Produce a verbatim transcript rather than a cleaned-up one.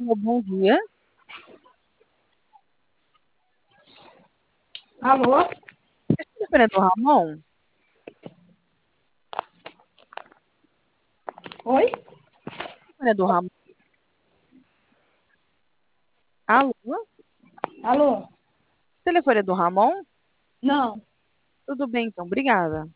Bom dia. Alô? Esse telefone é do Ramon? Oi? O telefone é do Ramon? Alô? O Alô? telefone é do Ramon? Não. Tudo bem, então. Obrigada.